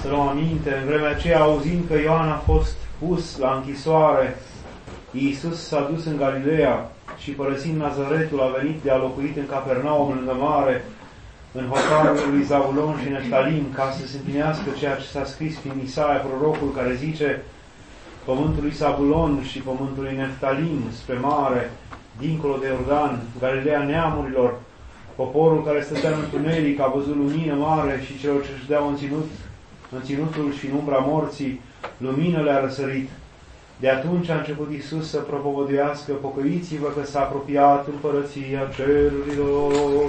să luăm aminte, în vremea aceea, auzind că Ioan a fost pus la închisoare, Iisus s-a dus în Galileea și, părăsind Nazaretul, a venit de a locuit în Capernaum, lângă mare, în hotarul lui Zabulon și Neftalim, ca să se împlinească ceea ce s-a scris prin Isaia, prorocul, care zice: pământul lui Zabulon și pământul lui Neftalim, spre mare, dincolo de Iordan, Galileea neamurilor, poporul care stătea în întuneric a văzut lumină mare și celor ce își deau în ținutul și în umbra morții, lumină le-a răsărit. De atunci a început Iisus să propovăduiască: pocăiți-vă că s-a apropiat împărăția cerurilor.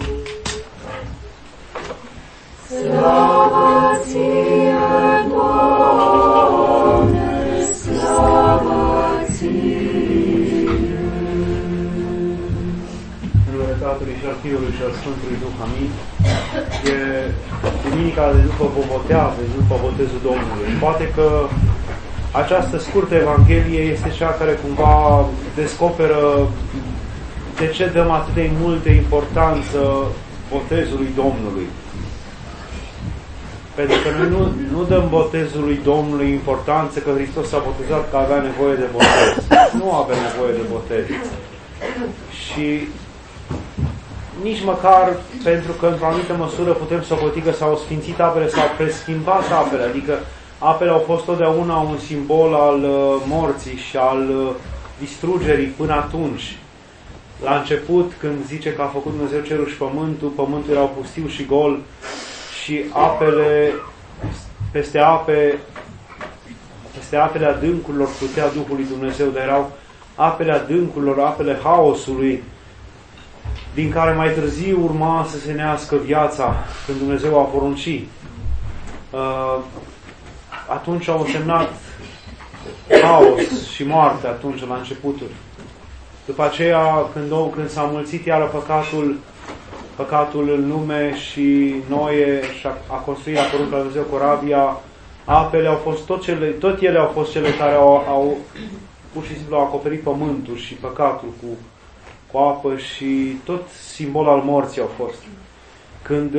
Slavă ție, Doamne, slavă ție! În numele Tatălui și al Fiului și al Sfântului Duh, amin. E duminica de după Bobotează, după botezul Domnului. Poate că această scurtă Evanghelie este cea care cumva descoperă de ce dăm atât de multă importanță botezului Domnului. Pentru că noi nu dăm botezului Domnului importanță că Hristos s-a botezat, că avea nevoie de botez. Nu avea nevoie de botez. Și nici măcar pentru că într-o anumită măsură putem socoti că s-au sfințit apele, s-au preschimbat apele, adică apele au fost totdeauna un simbol al morții și al distrugerii până atunci. La început, când zice că a făcut Dumnezeu cerul și pământul, pământul era pustiu și gol și apele, peste apele adâncurilor plutea Duhul lui Dumnezeu, dar erau apele adâncurilor, apele haosului, din care mai târziu urma să se nească viața, când Dumnezeu a poruncit. Atunci au însemnat haos și moarte atunci, la începuturi. După aceea, când s-a mulțit iară păcatul în lume și Noe a construit la porunca lui Dumnezeu corabia, apele au fost tot ele au fost cele care au pur și simplu au acoperit pământul și păcatul cu apă și tot simbol al morții au fost. Când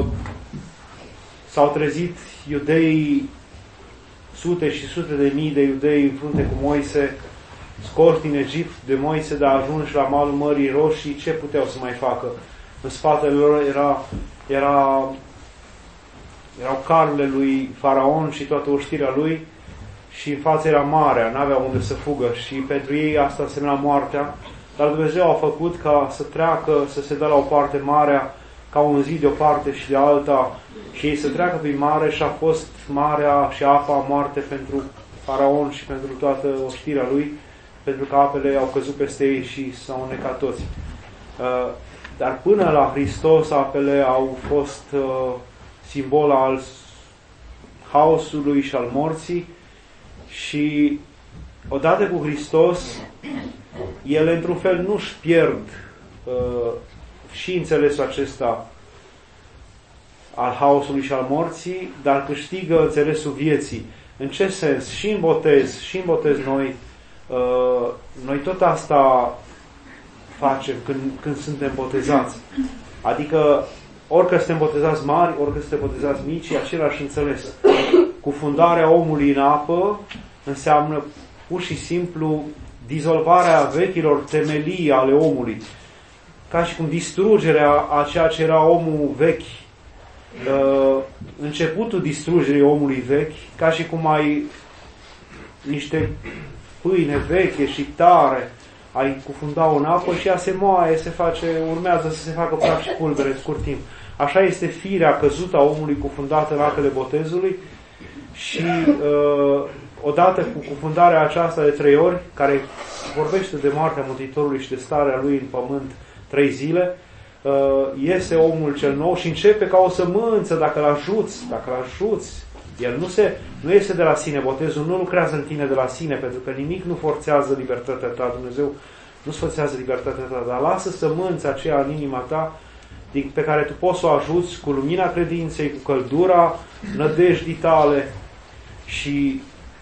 s-au trezit iudeii, sute și sute de mii de iudei în frunte cu Moise, scoși din Egipt de Moise, dar ajunși la malul Mării Roșii, ce puteau să mai facă? În spatele lor erau carurile lui Faraon și toată oștirea lui și în față era marea, n-aveau unde să fugă și pentru ei asta însemna moartea, dar Dumnezeu a făcut ca să treacă, să se dea la o parte marea, ca un zid de o parte și de alta și ei să treacă prin mare și a fost marea și apa moarte pentru Faraon și pentru toată oștirea lui, pentru că apele au căzut peste ei și s-au înnecat toți. Dar până la Hristos apele au fost simbol al haosului și al morții și odată cu Hristos ele într-un fel nu-și pierd și înțelesul acesta al haosului și al morții, dar câștigă înțelesul vieții. În ce sens? Și în botez noi tot asta facem când suntem botezați. Adică orică suntem botezați mari, orică suntem botezați mici, e același înțeles. Cufundarea omului în apă înseamnă pur și simplu dizolvarea vechilor temelii ale omului. Ca și cum distrugerea a ceea ce era omul vechi, începutul distrugerii omului vechi, ca și cum ai niște pâine veche și tare, ai cufunda-o în apă și ea se moaie, urmează să se facă praf și pulbere în scurt timp. Așa este firea căzută a omului cufundată în apele botezului și odată cu cufundarea aceasta de 3 ori, care vorbește de moartea Mântuitorului și de starea lui în pământ 3 zile, iese omul cel nou și începe ca o sămânță, dacă îl ajuți, el nu iese de la sine, botezul nu lucrează în tine de la sine, pentru că nimic nu forțează libertatea ta, Dumnezeu nu-ți forțează libertatea ta, dar lasă sămânța aceea în inima ta, pe care tu poți să o ajuți cu lumina credinței, cu căldura nădejdii tale și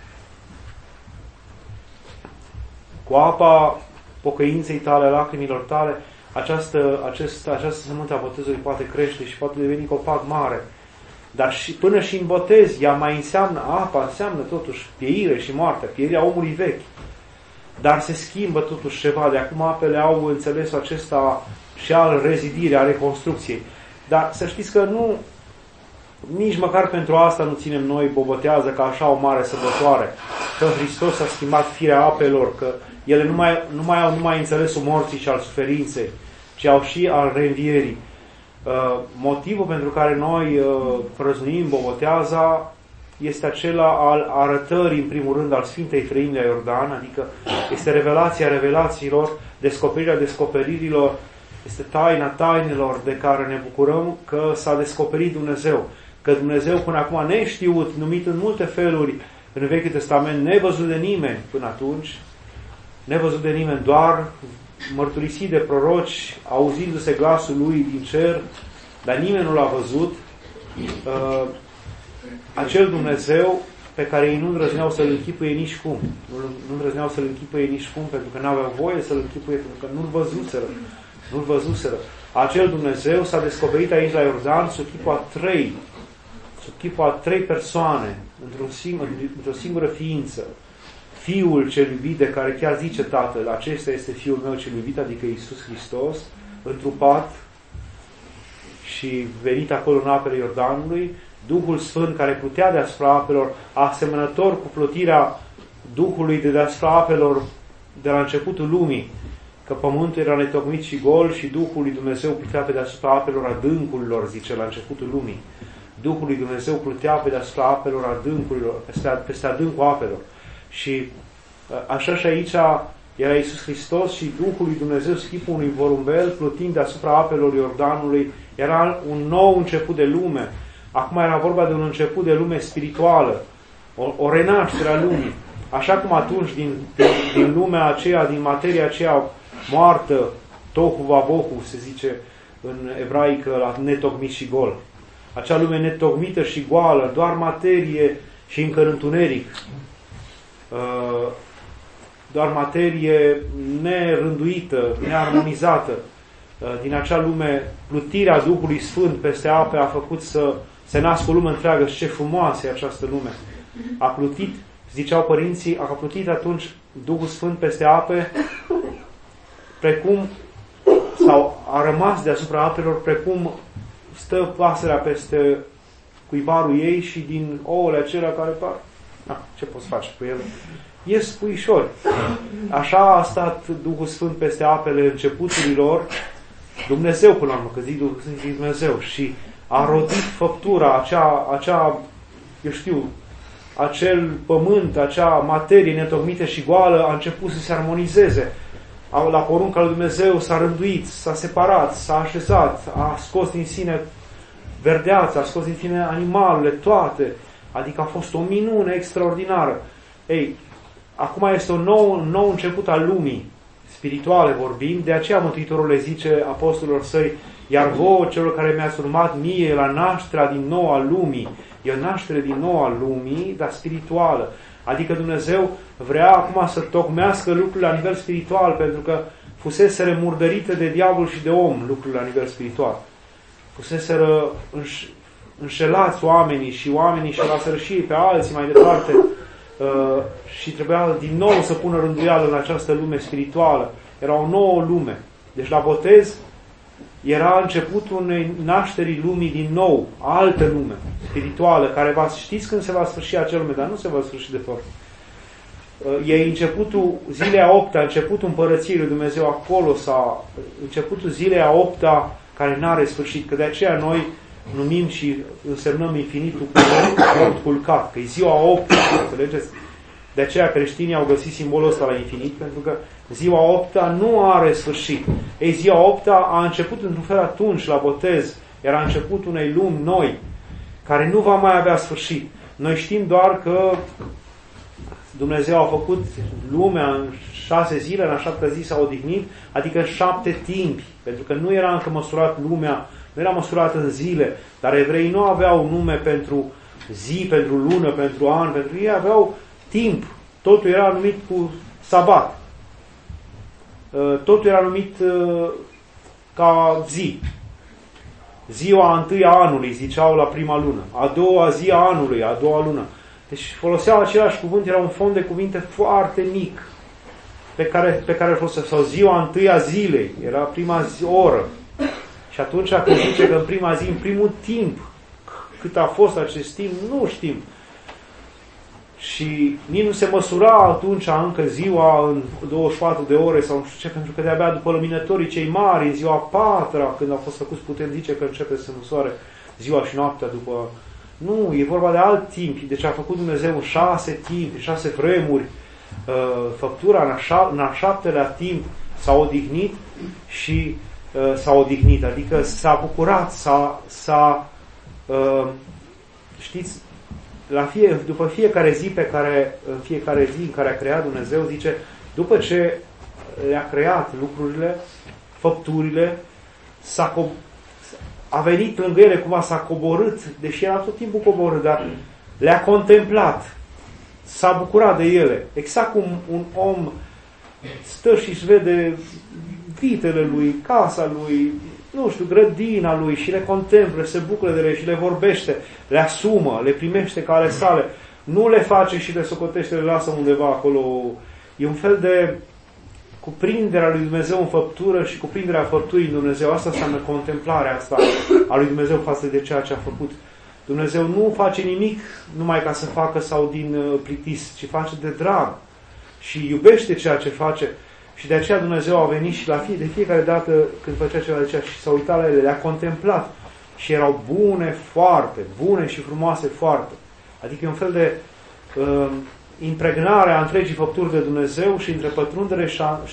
cu apa pocăinței tale, lacrimilor tale. Această sămânță a botezului poate crește și poate deveni copac mare. Dar și, până și în botez, ea mai înseamnă, apa înseamnă totuși pieire și moartea, pieirea omului vechi. Dar se schimbă totuși ceva. De acum apele au înțelesul acesta și al rezidirii, a reconstrucției. Dar să știți că nu, nici măcar pentru asta nu ținem noi bobotează ca așa o mare sărbătoare. Că Hristos a schimbat firea apelor, că ele nu mai au numai înțelesul morții și al suferinței, ci au și al reînvierii. Motivul pentru care noi prăznuim boboteaza este acela al arătării, în primul rând, al Sfintei Treimi la Iordan, adică este revelația revelațiilor, descoperirea descoperirilor, este taina tainelor de care ne bucurăm că s-a descoperit Dumnezeu. Că Dumnezeu până acum neștiut, numit în multe feluri în Vechiul Testament, nevăzut de nimeni până atunci, nevăzut de nimeni, doar mărturisit de proroci, auzindu-se glasul lui din cer, dar nimeni nu l-a văzut, acel Dumnezeu pe care ei nu îndrăzneau să-L închipuie nici cum. Nu îndrăzneau să-L închipuie nici cum, pentru că n-aveau voie să-L închipuie, pentru că nu-L văzuseră. Acel Dumnezeu s-a descoperit aici la Iordan sub chipul a trei persoane, într-o singură ființă. Fiul cel iubit, de care chiar zice Tatăl, acesta este Fiul meu cel iubit, adică Iisus Hristos, întrupat și venit acolo în apele Iordanului, Duhul Sfânt care plutea deasupra apelor, asemănător cu plutirea Duhului de deasupra apelor de la începutul lumii, că pământul era netocmit și gol și Duhul lui Dumnezeu plutea pe deasupra apelor adâncurilor, zice, la începutul lumii. Duhul lui Dumnezeu plutea pe deasupra apelor adâncurilor, peste adâncul apelor. Și așa și aici era Iisus Hristos și Duhul lui Dumnezeu, chipul unui porumbel, plutind deasupra apelor Iordanului. Era un nou început de lume. Acum era vorba de un început de lume spirituală, o renaștere a lumii. Așa cum atunci din lumea aceea, din materia aceea moartă, tohu vabohu, se zice în ebraică, la netocmit și gol. Acea lume netocmită și goală, doar materie și încă în întuneric. Doar materie nerânduită, nearmonizată. Din acea lume, plutirea Duhului Sfânt peste ape a făcut să se nască o lume întreagă. Și ce frumoasă e această lume! A plutit, ziceau părinții, a plutit atunci Duhul Sfânt peste ape, precum, sau a rămas deasupra apelor, precum stă pasărea peste cuibarul ei și din ouăle acelea care par, ce poți face cu ele? Ies puișori. Așa a stat Duhul Sfânt peste apele începuturilor, Dumnezeu până la urmă, că zic Duhul Sfânt, zic Dumnezeu, și a rodit făptura, acea, eu știu, acel pământ, acea materie netocmită și goală a început să se armonizeze. La porunca lui Dumnezeu s-a rânduit, s-a separat, s-a așezat, a scos din sine verdeața, a scos din sine animalele, toate. Adică a fost o minune extraordinară. Ei, acum este un nou început al lumii spirituale, vorbim, de aceea Mântuitorul le zice apostolilor săi, iar vouă, celor care mi-ați urmat mie la nașterea din nou a lumii, e o naștere din nou a lumii, dar spirituală. Adică Dumnezeu vrea acum să tocmească lucrurile la nivel spiritual, pentru că fuseseră murdărite de diavol și de om lucrurile la nivel spiritual. Fuseseră înșelați oamenii și oamenii înșelaseră și pe alții mai departe și trebuia din nou să pună rânduială în această lume spirituală. Era o nouă lume. Deci la botez era începutul unei nașterii lumii din nou, altă lume spirituală, care știți când se va sfârși acea lume, dar nu se va sfârși de fapt. E începutul zilei a 8-a, începutul împărăției lui Dumnezeu, acolo s-a începutul zilei a 8-a care n-are sfârșit, că de aceea noi numim și însemnăm infinitul cu 8 culcat, că e ziua 8, înțelegeți? De aceea creștinii au găsit simbolul ăsta la infinit, pentru că ziua 8-a nu are sfârșit. Ei, ziua 8-a a început într-un fel atunci, la botez, era începutul unei lumi noi, care nu va mai avea sfârșit. Noi știm doar că Dumnezeu a făcut lumea în 6 zile, în 7-a zi s-a odihnit, adică în 7 timpi, pentru că nu era încă măsurat lumea, nu era măsurat în zile, dar evreii nu aveau nume pentru zi, pentru lună, pentru an, pentru ei aveau timp. Totul era numit cu sabat. Totul era numit ca zi. ziua întâi a anului, ziceau la prima lună, a doua zi a anului, a doua lună. Deci foloseau același cuvânt, era un fond de cuvinte foarte mic pe care îl foloseau. Sau ziua întâi a zilei, era prima oră. Și atunci când zice că în prima zi, în primul timp, cât a fost acest timp, nu știm. Și nici nu se măsura atunci încă ziua în 24 de ore sau nu știu ce, pentru că de-abia după luminătorii cei mari, în ziua 4-a, când au fost făcuți, putem zice că începe să măsoare ziua și noaptea după... Nu, e vorba de alt timp. Deci a făcut Dumnezeu în 6 timpi, 6 vremuri. Făptura în al 7-lea timp s-a odihnit și s-a odihnit, adică s-a bucurat, știți, după fiecare zi în fiecare zi în care a creat Dumnezeu, zice, după ce le-a creat lucrurile, făpturile, a venit lângă ele, cum s-a coborât, deși era tot timpul coborât, dar le-a contemplat, s-a bucurat de ele. Exact cum un om stă și își vede vitele lui, casa lui, nu știu, grădina lui și le contemplă, se bucură de ele și le vorbește, le asumă, le primește ca ale sale. Nu le face și le socotește, le lasă undeva acolo. E un fel de cuprinderea lui Dumnezeu în făptură și cuprinderea făpturii în Dumnezeu. Asta înseamnă contemplarea asta a lui Dumnezeu față de ceea ce a făcut. Dumnezeu nu face nimic numai ca să facă sau din plictis, ci face de drag și iubește ceea ce face. Și de aceea Dumnezeu a venit și de fiecare dată când făcea ceva de aceea și s-a uitat la ele, le-a contemplat și erau bune foarte, bune și frumoase foarte. Adică e un fel de impregnare a întregii făpturi de Dumnezeu și întrepătrundere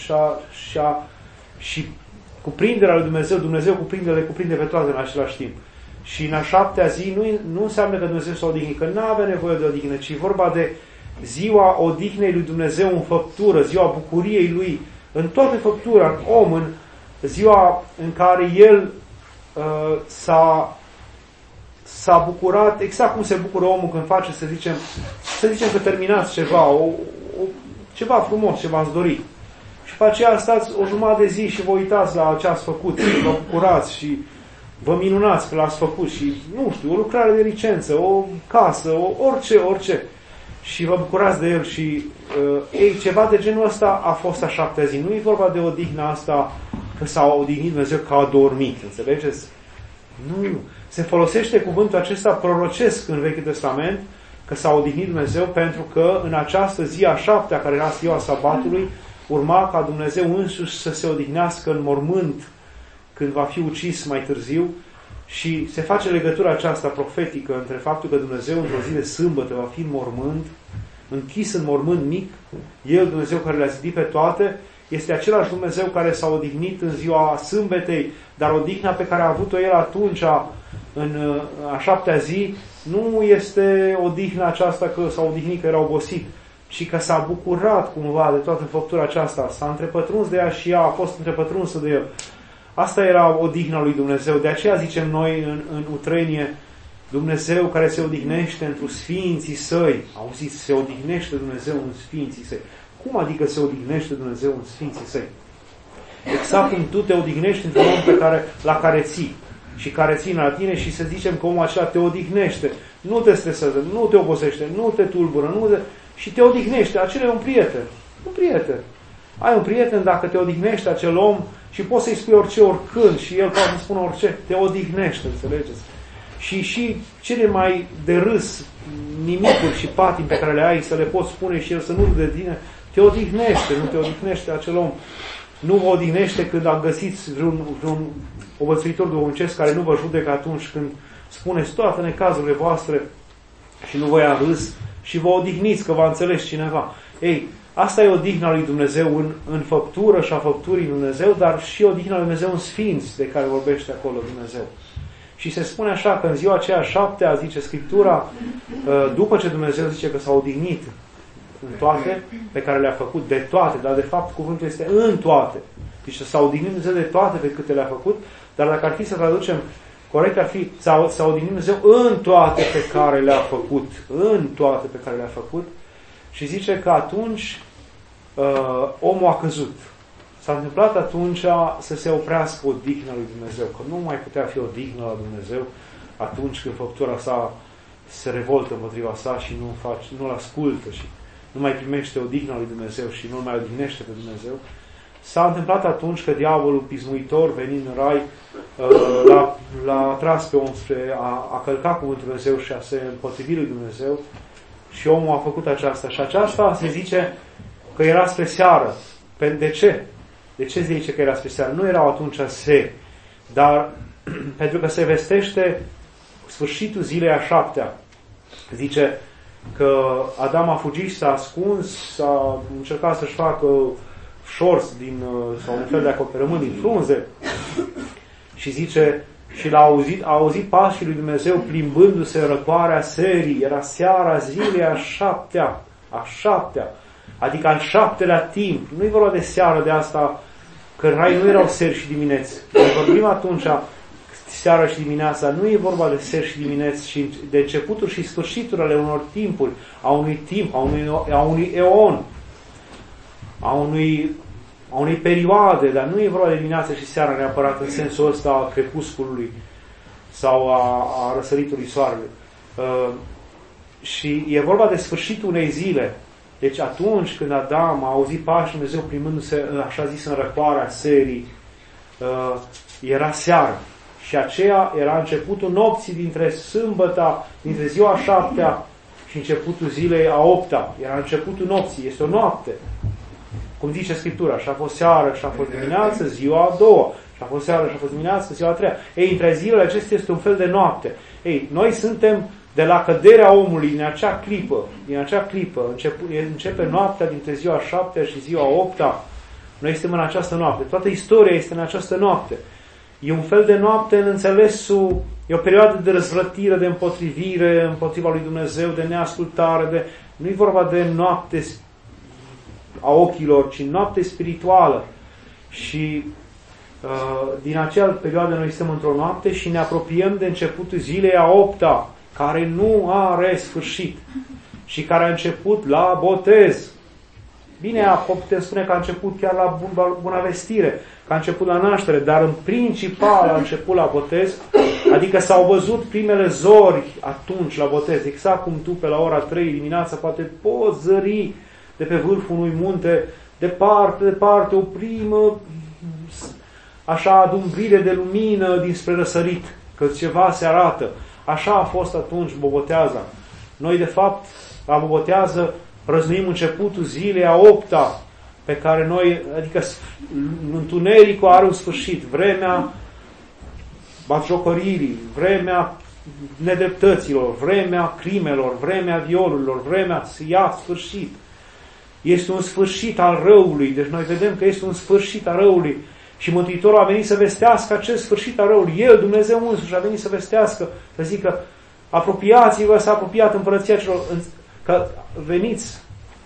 și cuprinderea lui Dumnezeu. Dumnezeu le cuprinde pe toate în același timp. Și în a 7-a zi nu înseamnă că Dumnezeu s-a odihnit, că nu avea nevoie de odihnă, ci vorba de ziua odihnei lui Dumnezeu în făptură, ziua bucuriei lui în toată făptura, în om, în ziua în care el s-a bucurat, exact cum se bucură omul când face, să zicem că terminați ceva, ceva frumos, ceva ați dorit. Și după aceea stați o jumătate de zi și vă uitați la ce ați făcut, și vă bucurați și vă minunați că l-ați făcut și, nu știu, o lucrare de licență, o casă, orice. Și vă bucurați de el și ceva de genul ăsta a fost a 7-a zi. Nu e vorba de odihna asta că s-a odihnit Dumnezeu că a dormit, înțelegeți? Nu. Se folosește cuvântul acesta prorocesc în Vechiul Testament că s-a odihnit Dumnezeu pentru că în această zi a 7-a, care era ziua sabatului, urma ca Dumnezeu însuși să se odihnească în mormânt când va fi ucis mai târziu. Și se face legătura aceasta profetică între faptul că Dumnezeu într-o zi de sâmbătă va fi în mormânt, închis în mormânt mic. El, Dumnezeu care le-a zidit pe toate, este același Dumnezeu care s-a odihnit în ziua sâmbetei, dar odihna pe care a avut-o el atunci, în a 7-a zi, nu este odihna aceasta că s-a odihnit, că era obosit, ci că s-a bucurat cumva de toată făptura aceasta, s-a întrepătruns de ea și ea a fost întrepătrunsă de el. Asta era odihna lui Dumnezeu. De aceea zicem noi în utrenie, Dumnezeu care se odihnește întru sfinții săi. Auziți, se odihnește Dumnezeu în sfinții săi. Cum adică se odihnește Dumnezeu în sfinții săi? Exact cum tu te odihnești într-un om la care ții și care ține la tine și să zicem că omul acela te odihnește. Nu te stresează, nu te obosește, nu te tulbură, și te odihnește. Acela e un prieten. Un prieten. Ai un prieten, dacă te odihnește acel om și poți să-i spui orice, oricând și el poate să spună orice, te odihnește, înțelegeți? Și cele mai de râs nimicuri și patimi pe care le ai să le poți spune și el să nu râde de tine, te odihnește, nu te odihnește acel om. Nu vă odihnește când găsiți vreun obățuitor duhovnicesc care nu vă judecă atunci când spuneți toate necazurile voastre și nu vă ia râs și vă odihniți că v-a înțeles cineva. Ei, asta e odihna lui Dumnezeu în făptură și a făpturii Dumnezeu, dar și odihna lui Dumnezeu în sfinți de care vorbește acolo Dumnezeu. Și se spune așa că în ziua aceea 7-a, zice Scriptura, după ce Dumnezeu zice că s-a odihnit în toate pe care le-a făcut, de toate, dar de fapt cuvântul este în toate. Deci s-a odihnit Dumnezeu de toate pe câte le-a făcut, dar dacă ar fi să traducem corect, ar fi s-a odihnit Dumnezeu în toate pe care le-a făcut. În toate pe care le-a făcut. Și zice că atunci omul a căzut. S-a întâmplat atunci să se oprească odihna lui Dumnezeu, că nu mai putea fi odihnă la Dumnezeu atunci când făptura sa se revoltă împotriva sa și nu-L ascultă și nu mai primește odihna lui Dumnezeu și nu-L mai odihnește pe Dumnezeu. S-a întâmplat atunci că diavolul pismuitor, venind în rai, l-a tras pe om spre a călca cuvântul Dumnezeu și a se împotrivi lui Dumnezeu și omul a făcut aceasta. Și aceasta se zice că era spre seară. De ce? De ce se zice că era spre seară? Nu erau atunci seri, dar pentru că se vestește sfârșitul zilei a 7-a. Zice că Adam a fugit, s-a ascuns, s-a încercat să-și facă șorț sau un fel de acoperământ din frunze și zice și a auzit pașii lui Dumnezeu plimbându-se în răcoarea serii. Era seara zilei a 7-a. A 7-a. Adică al 7-lea timp. Nu-i vorba de seară de asta, că în rai nu erau seri și dimineți. Noi vorbim atunci seara și dimineața. Nu e vorba de seri și dimineți, și de începuturi și sfârșituri ale unor timpuri, a unui timp, a unui eon, a unei perioade, dar nu e vorba de dimineața și seara neapărat în sensul ăsta a crepusculului sau a răsăritului soarelui. Și e vorba de sfârșitul unei zile. Deci atunci când Adam a auzit pașii Dumnezeu plimbându-se, așa zis, în răcoarea serii, era seară. Și aceea era începutul nopții dintre sâmbăta, dintre ziua a 7-a și începutul zilei a 8-a. Era începutul nopții, este o noapte. Cum zice Scriptura, și a fost seară, și a fost dimineață, ziua a 2-a, și a fost seară, și a fost dimineață, ziua a 3-a. Ei, între zilele acestea este un fel de noapte. Ei, noi suntem de la căderea omului, din acea clipă, începe noaptea dintre ziua a 7-a și ziua a 8-a. Noi suntem în această noapte. Toată istoria este în această noapte. E un fel de noapte în înțelesul, e o perioadă de răzvrătire, de împotrivire împotriva lui Dumnezeu, de neascultare, nu e vorba de noapte a ochilor, ci noapte spirituală. Și din acea perioadă noi suntem într-o noapte și ne apropiem de începutul zilei a 8-a, care nu are sfârșit și care a început la botez. Bine, putem spune că a început chiar la Buna Vestire, că a început la naștere, dar în principal a început la botez, adică s-au văzut primele zori atunci la botez, exact cum tu pe la ora 3 dimineața poate poți zări de pe vârful unui munte, departe, o primă așa adumbrire de lumină dinspre răsărit, că ceva se arată. Așa a fost atunci Boboteaza. Noi, de fapt, la Bobotează prăznuim începutul zilei a 8-a, pe care noi, adică întunericul are un sfârșit, vremea batjocoririi, vremea nedreptăților, vremea crimelor, vremea violurilor, vremea să ia sfârșit. Este un sfârșit al răului, deci noi vedem că este un sfârșit al răului și Mântuitorul a venit să vestească acest sfârșit al răului. El, Dumnezeu însuși, a venit să vestească, să zică, apropiați-vă, s-a apropiat împărăția celor, că veniți,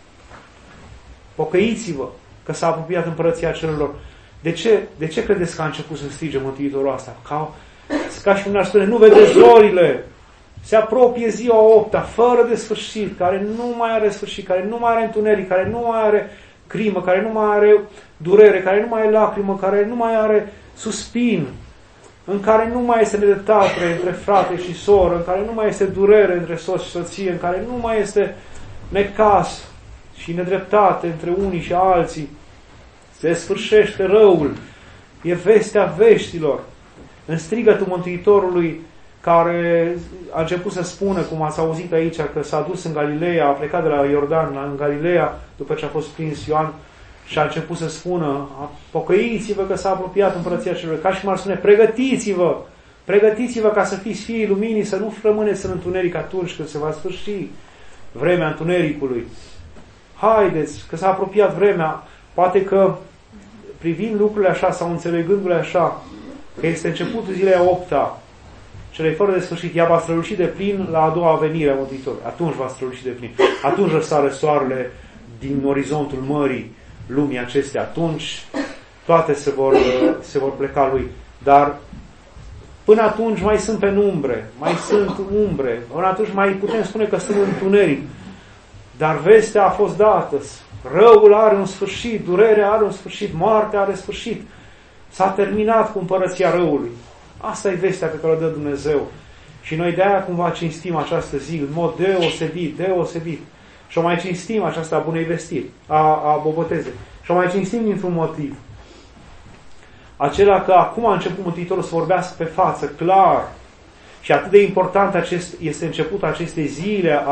pocăiți-vă, că s-a apropiat împărăția celor. De ce credeți că a început să strige Mântuitorul asta? Ca și cum ar spune, nu vedeți zorile, se apropie ziua 8-a, fără de sfârșit, care nu mai are sfârșit, care nu mai are întuneric, care nu mai are crimă, care nu mai are durere, care nu mai are lacrimă, care nu mai are suspin, în care nu mai este nedreptate între frate și soră, în care nu mai este durere între soț și soție, în care nu mai este necaz și nedreptate între unii și alții. Se sfârșește răul. E vestea veștilor. În strigătul Mântuitorului, care a început să spună, cum ați auzit aici, că s-a dus în Galileea, a plecat de la Iordan în Galileea, după ce a fost prins Ioan, și a început să spună, pocăiți-vă că s-a apropiat împărăția celor. Ca și cum ar spune, pregătiți-vă ca să fiți fiii luminii, să nu rămâneți în întuneric atunci când se va sfârși vremea întunericului. Haideți, că s-a apropiat vremea. Poate că privind lucrurile așa sau înțelegându-le așa, că este începutul zilei a 8-a, celei fără de sfârșit, ea va străluci de plin la a doua venire a Mântuitorului. Atunci va străluci de plin. Atunci răsare soarele din orizontul mării lumii acestea. Atunci toate se vor pleca lui. Dar până atunci mai sunt penumbre, mai sunt umbre. Până atunci mai putem spune că sunt întuneric. Dar vestea a fost dată. Răul are un sfârșit, durerea are un sfârșit, moartea are sfârșit. S-a terminat cu împărăția răului. Asta e vestea pe care o dă Dumnezeu. Și noi de-aia cumva cinstim această zi în mod deosebit. Și o mai cinstim aceasta a bunei vestiri, a bobotezei. Și o mai cinstim dintr-un motiv. Acela că acum a început Mântuitorul să vorbească pe față, clar. Și atât de important este începutul acestei zile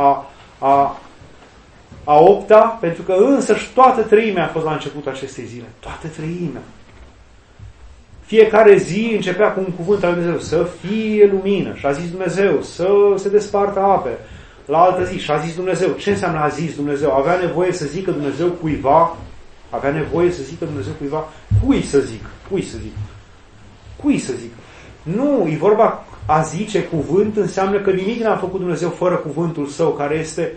a opta, pentru că însăși toată treimea a fost la începutul acestei zile. Toată treimea. Fiecare zi începea cu un cuvânt al Dumnezeu, să fie lumină. Și a zis Dumnezeu, să se despartă ape. La altă zi, și a zis Dumnezeu. Ce înseamnă a zis Dumnezeu? Avea nevoie să zică Dumnezeu cuiva? Avea nevoie să zică Dumnezeu cuiva? Cui să zic? Cui să zic? Nu, e vorba, a zice cuvânt înseamnă că nimic n-a făcut Dumnezeu fără cuvântul Său, care este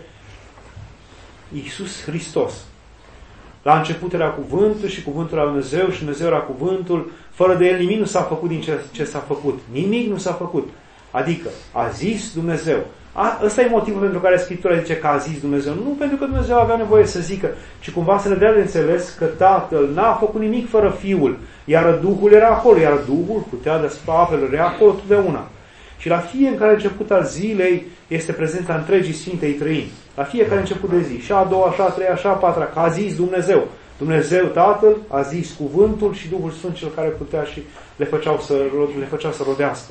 Iisus Hristos. La început era cuvântul și cuvântul era Dumnezeu și Dumnezeu era cuvântul. Fără de El nimic nu s-a făcut din ce s-a făcut. Nimic nu s-a făcut. Adică a zis Dumnezeu. Ăsta e motivul pentru care Scriptura zice că a zis Dumnezeu. Nu pentru că Dumnezeu avea nevoie să zică, ci cumva să ne dea de înțeles că Tatăl n-a făcut nimic fără Fiul. Iar Duhul era acolo. Iar Duhul putea deasupra apelor. Era acolo totdeauna. Și la fiecare început al zilei este prezența întregii Sfintei Trăimi. La fiecare început de zi. Și a doua, și a treia, și a patra. Că a zis Dumnezeu. Dumnezeu Tatăl a zis cuvântul și Duhul Sfânt cel care putea și le făcea să rodească.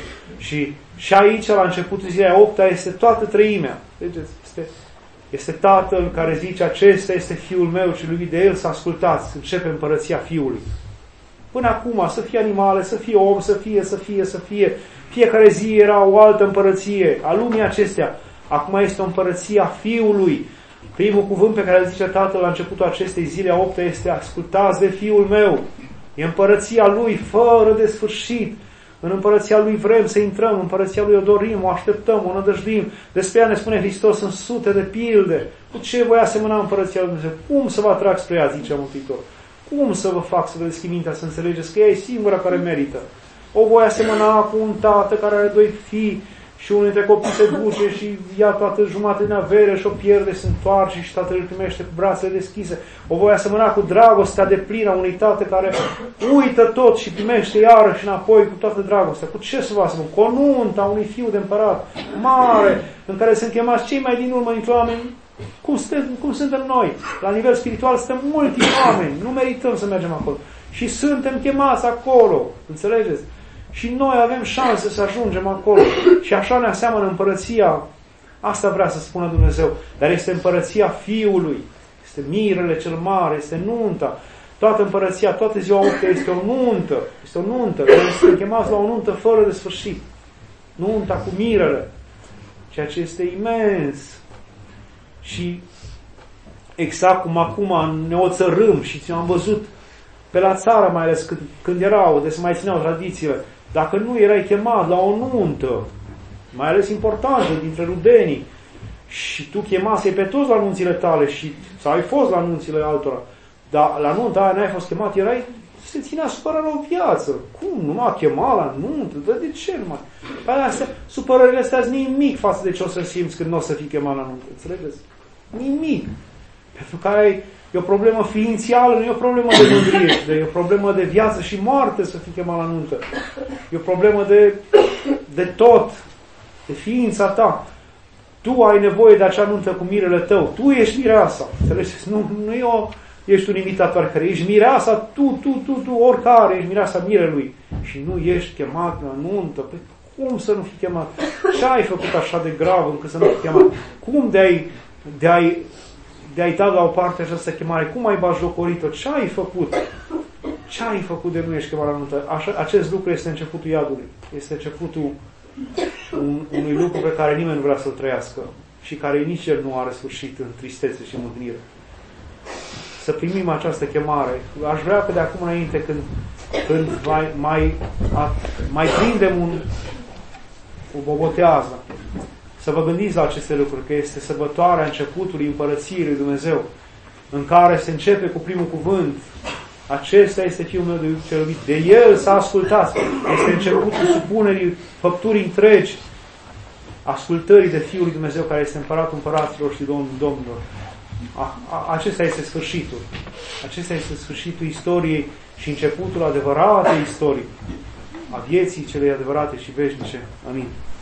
Și aici, la începutul zilei a opta, este toată treimea. Vedeți? Este Tatăl care zice, acesta este Fiul meu și iubit de El să ascultați. Începe împărăția Fiului. Până acum, să fie animale, să fie om, să fie. Fiecare zi era o altă împărăție a lumii acestea. Acum este o împărăție a Fiului. Primul cuvânt pe care îl zice Tatăl la începutul acestei zile a opta este ascultați de Fiul meu. E împărăția Lui fără de sfârșit. În împărăția Lui vrem să intrăm, în împărăția Lui o dorim, o așteptăm, o nădăjduim. Despre ea ne spune Hristos în sute de pilde. Cu ce voi asemăna împărăția Lui Dumnezeu? Cum să vă atrag spre ea, zice Mântuitor? Cum să vă fac să vă deschid mintea, să înțelegeți că ea e singura care merită? O voi asemăna cu un tată care are doi fii și unul dintre copii se duce și ia toată jumătate din avere și o pierde, se întoarce și tatăl îl primește cu brațele deschise. O voi asemăna cu dragostea deplină a unui tată care uită tot și primește iarăși înapoi cu toată dragostea. Cu ce să vă asemănă? Cu o nuntă a unui fiu de împărat mare, în care sunt chemați cei mai din urmă dintre oameni. Cum suntem noi? La nivel spiritual suntem mulți oameni, nu merităm să mergem acolo. Și suntem chemați acolo, înțelegeți? Și noi avem șanse să ajungem acolo. Și așa ne aseamănă împărăția. Asta vrea să spună Dumnezeu. Dar este împărăția Fiului. Este mirele cel mare, este nunta. Toată împărăția, toată ziua 8 este o nuntă. Este o nuntă. Noi suntem chemați la o nuntă fără de sfârșit. Nunta cu mirele. Ceea ce este imens. Și exact cum acum ne oțărâm și ți-am văzut pe la țară, mai ales când erau, de se mai țineau tradițiile. Dacă nu erai chemat la o nuntă, mai ales importantă, dintre rudenii, și tu chemasei pe toți la nunțile tale și sau ai fost la nunțile altora, dar la nunta aia n-ai fost chemat, se ținea supărarea o viață. Cum? Nu m-a chemat la nuntă? Dar de ce nu supărările astea sunt nimic față de ce o să simți când nu o să fii chemat la nuntă. Înțelegeți? Nimic. Pentru că e o problemă ființială, nu e o problemă de mândrie, e o problemă de viață și moarte să fii chemat la nuntă. E o problemă de tot, de ființa ta. Tu ai nevoie de acea nuntă cu mirele tău. Tu ești mireasa. Înțelegeți? Nu ești un imitator care ești mireasa, tu, oricare, ești mireasa mirelui. Și nu ești chemat la nuntă. Păi cum să nu fii chemat? Ce ai făcut așa de grav încât să nu fii chemat? Cum de-ai dat la o parte această chemare? Cum ai batjocorit-o? Ce ai făcut? Ce ai făcut de nu ești chemat la nuntă? Acest lucru este începutul iadului. Este începutul unui lucru pe care nimeni nu vrea să-l trăiască și care nici el nu are sfârșit în tristețe și mândrire. Să primim această chemare. Aș vrea că de acum înainte, când mai prindem o bobotează, să vă gândiți la aceste lucruri, că este sărbătoarea începutului Împărăției lui Dumnezeu, în care se începe cu primul cuvânt. Acesta este Fiul meu de cel iubit. De El să ascultați. Este începutul supunerii făpturii întregi, ascultării de Fiul lui Dumnezeu, care este Împăratul împăraților și Domnul domnilor. Acesta este sfârșitul. Acesta este sfârșitul istoriei și începutul adevăratei istorii a vieții celei adevărate și veșnice. Amin.